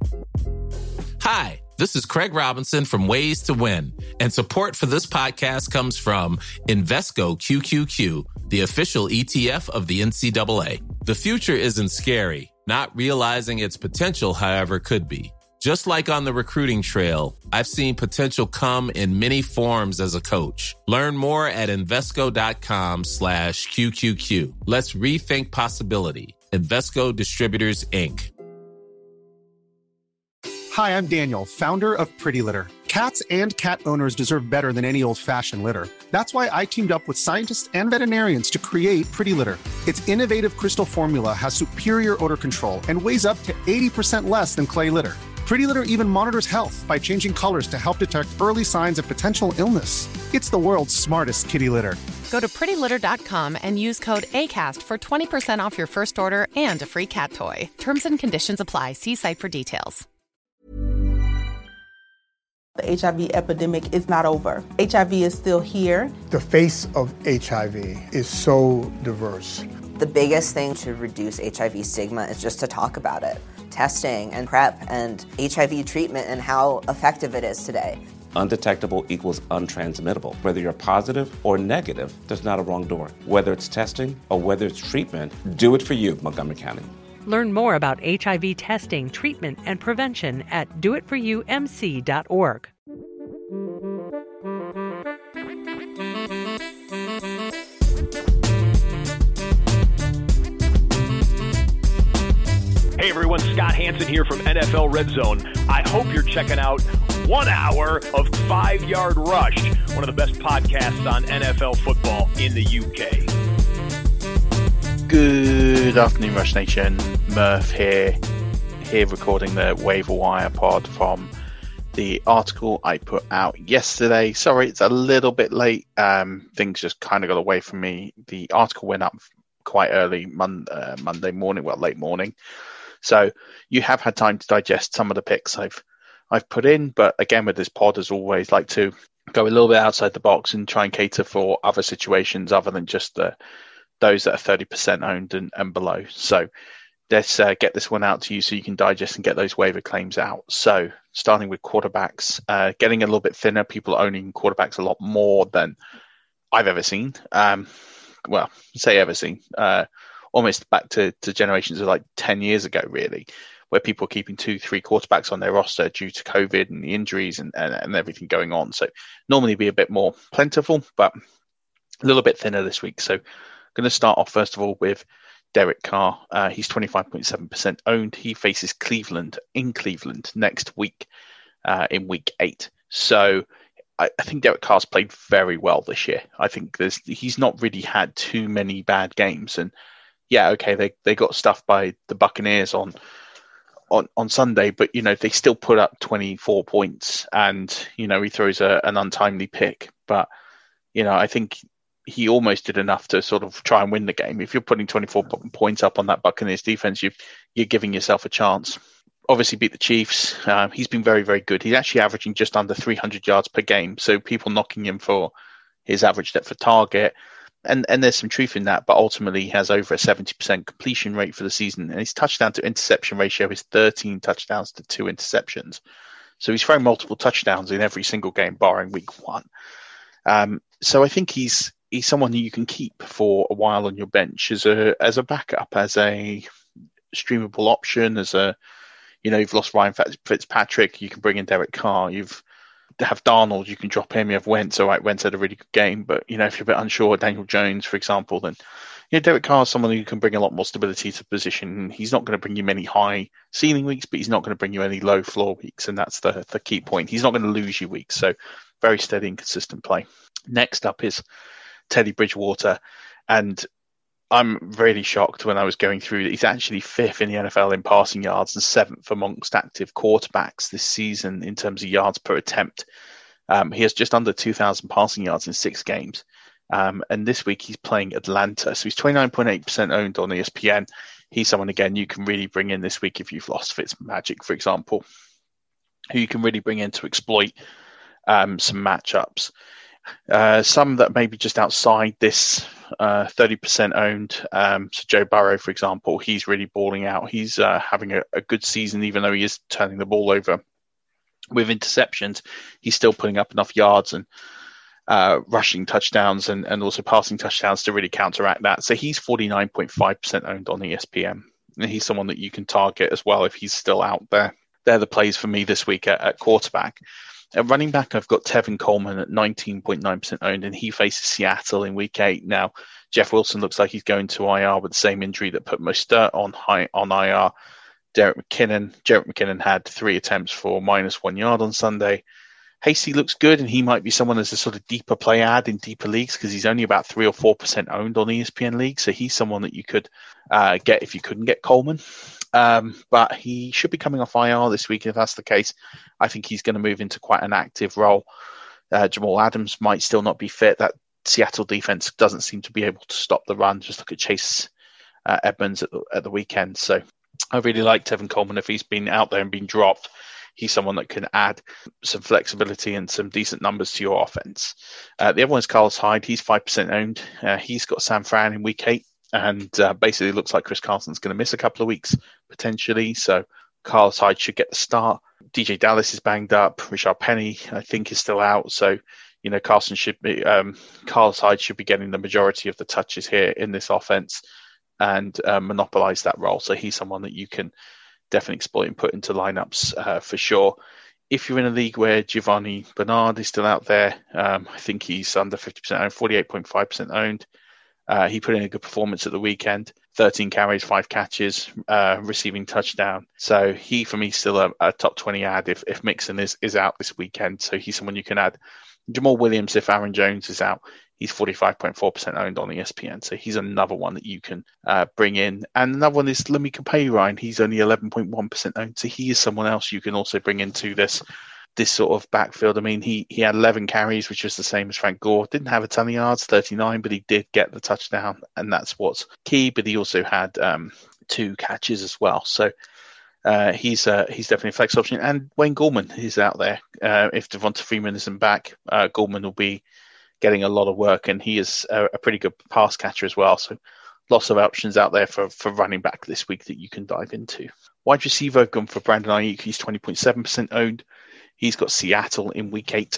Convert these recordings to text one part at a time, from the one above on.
Hi, this is Craig Robinson from Ways to Win, and support for this podcast comes from Invesco QQQ, the official ETF of the NCAA. The future isn't scary. Not realizing its potential, however, could be. Just like on the recruiting trail, I've seen potential come in many forms as a coach. Learn more at Invesco.com/QQQ. Let's rethink possibility. Invesco Distributors, Inc. Hi, I'm Daniel, founder of Pretty Litter. Cats and cat owners deserve better than any old-fashioned litter. That's why I teamed up with scientists and veterinarians to create Pretty Litter. Its innovative crystal formula has superior odor control and weighs up to 80% less than clay litter. Pretty Litter even monitors health by changing colors to help detect early signs of potential illness. It's the world's smartest kitty litter. Go to prettylitter.com and use code ACAST for 20% off your first order and a free cat toy. Terms and conditions apply. See site for details. The HIV epidemic is not over. HIV is still here. The face of HIV is so diverse. The biggest thing to reduce HIV stigma is just to talk about it. Testing and PrEP and HIV treatment and how effective it is today. Undetectable equals untransmittable. Whether you're positive or negative, there's not a wrong door. Whether it's testing or whether it's treatment, do it for you, Montgomery County. Learn more about HIV testing, treatment, and prevention at doitforyoumc.org. Hey everyone, Scott Hansen here from NFL Red Zone. I hope you're checking out 1 hour of 5 Yard Rush, one of the best podcasts on NFL football in the UK. Good afternoon, Rush Nation. Murph here recording the Waiver Wire pod from the article I put out yesterday. Sorry, it's a little bit late. Things just kind of got away from me. The article went up quite early Monday morning, late morning. So you have had time to digest some of the picks I've put in. But again, with this pod, as always, like to go a little bit outside the box and try and cater for other situations other than just those that are 30% owned and below. So let's get this one out to you so you can digest and get those waiver claims out. So starting with quarterbacks, getting a little bit thinner, people owning quarterbacks a lot more than I've ever seen. Ever seen. Almost back to generations of like 10 years ago, really, where people were keeping 2-3 quarterbacks on their roster due to COVID and the injuries and everything going on. So normally be a bit more plentiful, but a little bit thinner this week. So going to start off, first of all, with Derek Carr. He's 25.7% owned. He faces Cleveland in Cleveland next week in week 8. So I think Derek Carr's played very well this year. I think he's not really had too many bad games. And yeah, okay, they got stuffed by the Buccaneers on Sunday, but, they still put up 24 points and, he throws an untimely pick. But, I think he almost did enough to sort of try and win the game. If you're putting 24 points up on that Buccaneers defense, you're giving yourself a chance. Obviously beat the Chiefs. He's been very, very good. He's actually averaging just under 300 yards per game. So people knocking him for his average depth of target. And there's some truth in that, but ultimately he has over a 70% completion rate for the season. And his touchdown to interception ratio is 13 touchdowns to 2 interceptions. So he's thrown multiple touchdowns in every single game, barring week 1. So I think he's someone who you can keep for a while on your bench as a backup, as a streamable option, you've lost Ryan Fitzpatrick, you can bring in Derek Carr, you've have Darnold, you can drop him, you have Wentz. All right, Wentz had a really good game, but if you're a bit unsure, Daniel Jones, for example, then Derek Carr is someone who can bring a lot more stability to the position. He's not going to bring you many high ceiling weeks, but he's not going to bring you any low floor weeks, and that's the key point. He's not going to lose you weeks, so very steady and consistent play. Next up is Teddy Bridgewater, and I'm really shocked when I was going through that he's actually 5th in the NFL in passing yards and 7th amongst active quarterbacks this season in terms of yards per attempt. He has just under 2,000 passing yards in 6 games. And this week he's playing Atlanta. So he's 29.8% owned on ESPN. He's someone, again, you can really bring in this week if you've lost Fitzmagic, for example, who you can really bring in to exploit some matchups. Some that may be just outside this 30% owned. So Joe Burrow, for example, he's really balling out. He's having a good season, even though he is turning the ball over with interceptions. He's still putting up enough yards and rushing touchdowns and also passing touchdowns to really counteract that. So he's 49.5% owned on ESPN. And he's someone that you can target as well if he's still out there. They're the plays for me this week at quarterback. At running back, I've got Tevin Coleman at 19.9% owned, and he faces Seattle in Week 8. Now, Jeff Wilson looks like he's going to IR with the same injury that put Mostert on IR. Jerick McKinnon had 3 attempts for -1 yard on Sunday. Hasty looks good, and he might be someone as a sort of deeper play ad in deeper leagues because he's only about 3 or 4% owned on ESPN leagues. So he's someone that you could get if you couldn't get Coleman. But he should be coming off IR this week. If that's the case, I think he's going to move into quite an active role. Jamal Adams might still not be fit. That Seattle defense doesn't seem to be able to stop the run. Just look at Chase Edmonds at the weekend. So I really like Tevin Coleman. If he's been out there and been dropped, he's someone that can add some flexibility and some decent numbers to your offense. The other one is Carlos Hyde. He's 5% owned. He's got San Fran in Week 8. And basically looks like Chris Carson's going to miss a couple of weeks, potentially. So Carlos Hyde should get the start. DJ Dallas is banged up. Rashard Penny, I think, is still out. So, Carlos Hyde should be getting the majority of the touches here in this offense and monopolize that role. So he's someone that you can definitely exploit and put into lineups for sure. If you're in a league where Giovanni Bernard is still out there, I think he's under 50% owned, 48.5% owned. He put in a good performance at the weekend, 13 carries, 5 catches, receiving touchdown. So he, for me, still a top 20 ad if Mixon is out this weekend. So he's someone you can add. Jamal Williams, if Aaron Jones is out, he's 45.4% owned on ESPN. So he's another one that you can bring in. And another one is Lamika Perine. He's only 11.1% owned. So he is someone else you can also bring into this sort of backfield. I mean, he had 11 carries, which was the same as Frank Gore. Didn't have a ton of yards, 39, but he did get the touchdown, and that's what's key. But he also had 2 catches as well. So he's definitely a flex option. And Wayne Gallman is out there. If Devonta Freeman isn't back, Gallman will be getting a lot of work, and he is a pretty good pass catcher as well. So lots of options out there for running back this week that you can dive into. Wide receiver, I've gone for Brandon Ayuk. He's 20.7% owned. He's got Seattle in Week 8.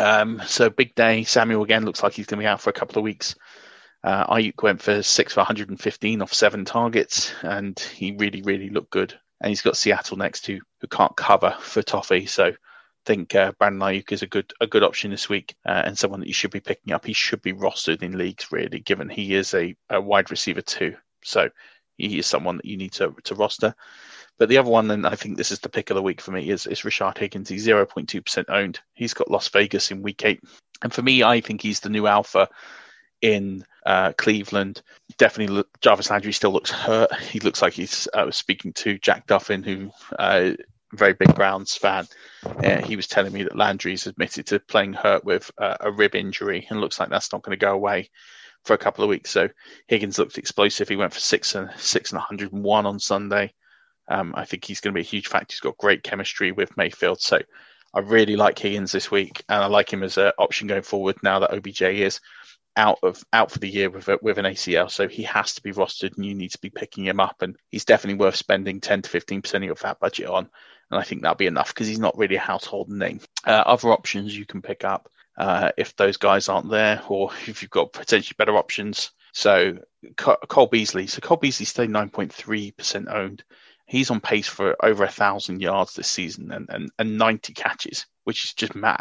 So big day. Samuel again looks like he's going to be out for a couple of weeks. Ayuk went for 6 for 115 off 7 targets, and he really, really looked good. And he's got Seattle next to who can't cover for Toffee. So I think Brandon Ayuk is a good option this week and someone that you should be picking up. He should be rostered in leagues, really, given he is a wide receiver too. So he is someone that you need to roster. But the other one, and I think this is the pick of the week for me, is Rashard Higgins. He's 0.2% owned. He's got Las Vegas in Week 8. And for me, I think he's the new alpha in Cleveland. Definitely, Jarvis Landry still looks hurt. He looks like he's speaking to Jack Duffin, who very big Browns fan. He was telling me that Landry's admitted to playing hurt with a rib injury, and looks like that's not going to go away for a couple of weeks. So Higgins looked explosive. He went for 6 and 101 on Sunday. I think he's going to be a huge factor. He's got great chemistry with Mayfield. So I really like Higgins this week, and I like him as an option going forward now that OBJ is out for the year with an ACL. So he has to be rostered, and you need to be picking him up. And he's definitely worth spending 10 to 15% of your fat budget on. And I think that'll be enough because he's not really a household name. Other options you can pick up if those guys aren't there, or if you've got potentially better options. So Cole Beasley. So Cole Beasley's still 9.3% owned. He's on pace for over 1,000 yards this season and 90 catches, which is just mad.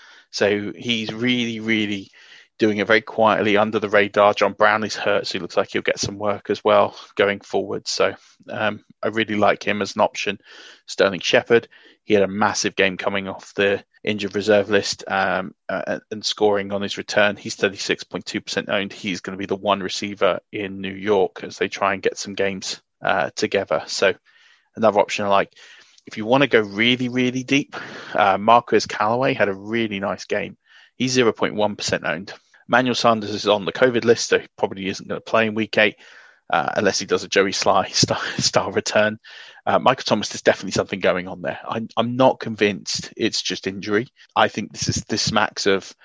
So he's really, really doing it very quietly under the radar. John Brown is hurt, so he looks like he'll get some work as well going forward. So I really like him as an option. Sterling Shepard, he had a massive game coming off the injured reserve list and scoring on his return. He's 36.2% owned. He's going to be the one receiver in New York as they try and get some games together. So another option I like. If you want to go really, really deep, Marquez Callaway had a really nice game. He's 0.1% owned. Emmanuel Sanders is on the COVID list, so he probably isn't going to play in Week 8 unless he does a Joey Sly style return. Michael Thomas, there's definitely something going on there. I'm not convinced it's just injury. I think this smacks of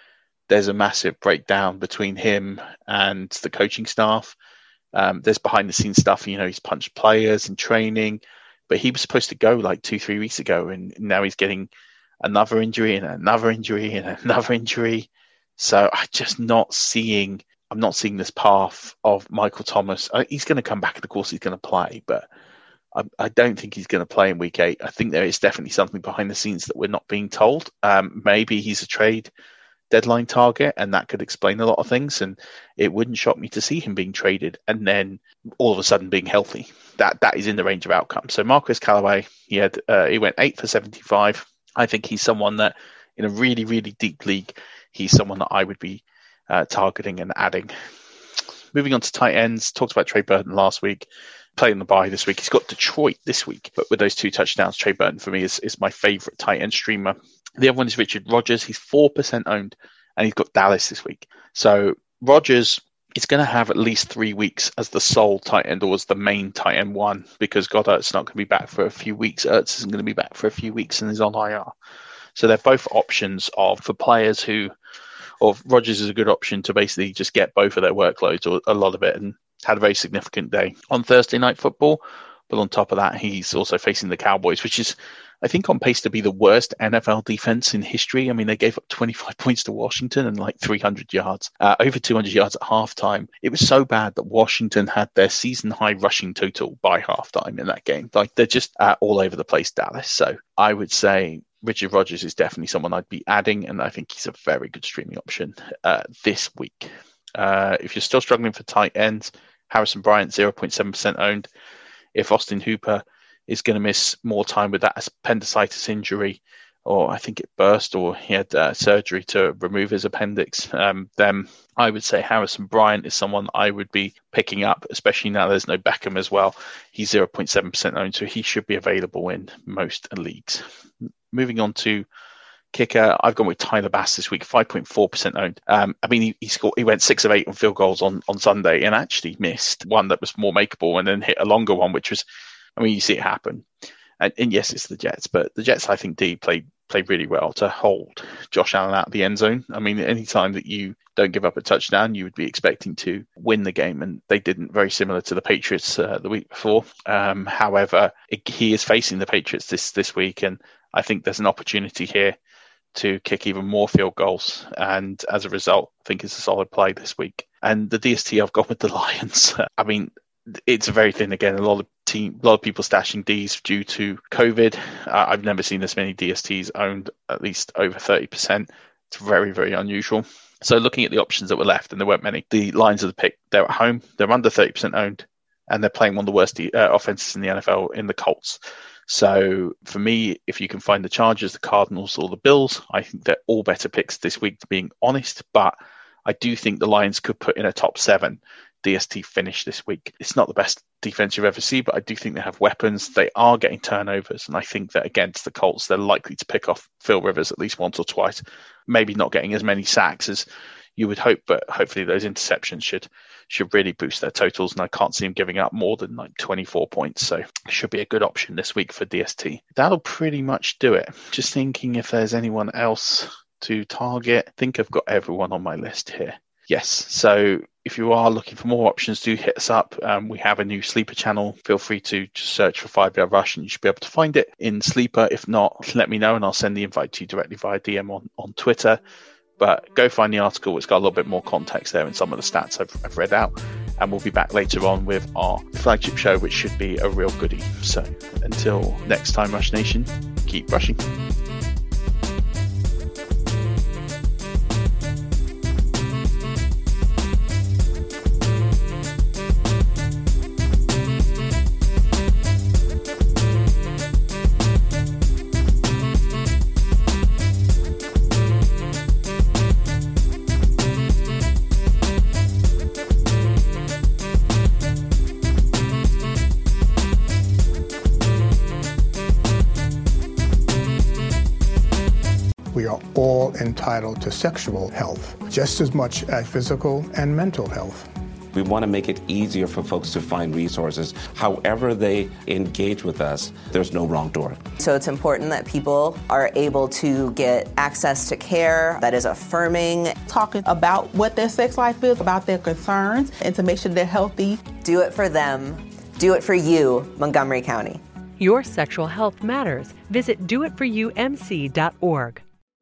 there's a massive breakdown between him and the coaching staff. There's behind the scenes stuff, he's punched players in training, but he was supposed to go like 2-3 weeks ago, and now he's getting another injury and another injury and another injury. So I'm not seeing this path of Michael Thomas. He's going to come back, of course he's going to play, but I don't think he's going to play in week 8. I think there is definitely something behind the scenes that we're not being told. Maybe he's a trade deadline target, and that could explain a lot of things, and it wouldn't shock me to see him being traded and then all of a sudden being healthy. That is in the range of outcomes. So Marquez Callaway, he went 8 for 75. I think he's someone that in a really, really deep league, he's someone that I would be targeting and adding. Moving on to tight ends, talked about Trey Burton last week, playing the bye this week. He's got Detroit this week, but with those 2 touchdowns, Trey Burton for me is my favorite tight end streamer. The other one is Richard Rodgers. He's 4% owned, and he's got Dallas this week. So Rodgers is going to have at least 3 weeks as the sole tight end, or as the main tight end one, because Goddard's not going to be back for a few weeks. Ertz isn't going to be back for a few weeks and is on IR. So they're both options for players Rodgers is a good option to basically just get both of their workloads, or a lot of it, and had a very significant day on Thursday Night Football. But on top of that, he's also facing the Cowboys, which is, I think, on pace to be the worst NFL defense in history. I mean, they gave up 25 points to Washington and like 300 yards, over 200 yards at halftime. It was so bad that Washington had their season high rushing total by halftime in that game. Like, they're just all over the place, Dallas. So I would say Richard Rodgers is definitely someone I'd be adding, and I think he's a very good streaming option this week. If you're still struggling for tight ends, Harrison Bryant, 0.7% owned. If Austin Hooper is going to miss more time with that appendicitis injury, or I think it burst, or he had surgery to remove his appendix, then I would say Harrison Bryant is someone I would be picking up, especially now there's no Beckham as well. He's 0.7% owned, so he should be available in most leagues. Moving on to kicker, I've gone with Tyler Bass this week, 5.4% owned. I mean, he went 6 of 8 on field goals on Sunday, and actually missed one that was more makeable, and then hit a longer one, which was, I mean, you see it happen. And yes, it's the Jets, but the Jets, I think, played really well to hold Josh Allen out of the end zone. I mean, any time that you don't give up a touchdown, you would be expecting to win the game, and they didn't. Very similar to the Patriots the week before. However, he is facing the Patriots this week, and I think there's an opportunity here to kick even more field goals, and as a result, I think it's a solid play this week. And the DST I've got with the Lions. I mean, it's very thin again. A lot of people stashing Ds due to COVID. I've never seen this many DSTs owned at least over 30%. It's very, very unusual. So looking at the options that were left, and there weren't many, the Lions of the pick, they're at home, they're under 30% owned, and they're playing one of the worst offenses in the NFL in the Colts. So for me, if you can find the Chargers, the Cardinals, or the Bills, I think they're all better picks this week, being honest. But I do think the Lions could put in a top 7 DST finish this week. It's not the best defense you've ever seen, but I do think they have weapons. They are getting turnovers, and I think that against the Colts, they're likely to pick off Phil Rivers at least once or twice. Maybe not getting as many sacks as you would hope, but hopefully those interceptions should really boost their totals, and I can't see him giving up more than like 24 points, so it should be a good option this week for DST. That'll pretty much do it. Just thinking if there's anyone else to target. I think I've got everyone on my list here. Yes, so if you are looking for more options, do hit us up. We have a new Sleeper channel. Feel free to just search for 5 Yard Rush, and you should be able to find it in Sleeper. If not, let me know, and I'll send the invite to you directly via DM on Twitter. But go find the article. It's got a little bit more context there and some of the stats I've read out. And we'll be back later on with our flagship show, which should be a real goodie. So until next time, Rush Nation, keep rushing. We are all entitled to sexual health, just as much as physical and mental health. We want to make it easier for folks to find resources. However they engage with us, there's no wrong door. So it's important that people are able to get access to care that is affirming. Talking about what their sex life is, about their concerns, and to make sure they're healthy. Do it for them. Do it for you, Montgomery County. Your sexual health matters. Visit doitforyoumc.org.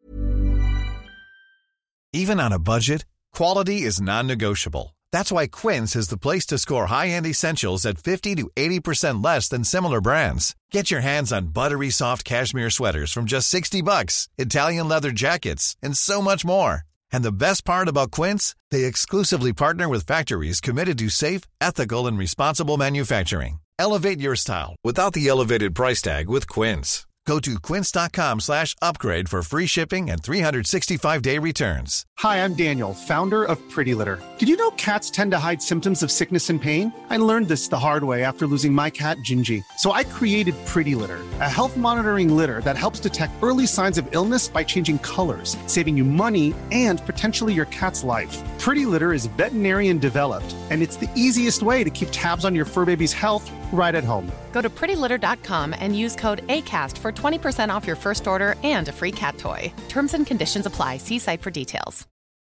Even on a budget, quality is non-negotiable. That's why Quince is the place to score high-end essentials at 50 to 80% less than similar brands. Get your hands on buttery soft cashmere sweaters from just $60, Italian leather jackets, and so much more. And the best part about Quince, they exclusively partner with factories committed to safe, ethical, and responsible manufacturing. Elevate your style without the elevated price tag with Quince. Go to quince.com/upgrade for free shipping and 365-day returns. Hi, I'm Daniel, founder of Pretty Litter. Did you know cats tend to hide symptoms of sickness and pain? I learned this the hard way after losing my cat, Gingy. So I created Pretty Litter, a health monitoring litter that helps detect early signs of illness by changing colors, saving you money and potentially your cat's life. Pretty Litter is veterinarian developed, and it's the easiest way to keep tabs on your fur baby's health right at home. Go to prettylitter.com and use code ACAST for 20% off your first order and a free cat toy. Terms and conditions apply. See site for details.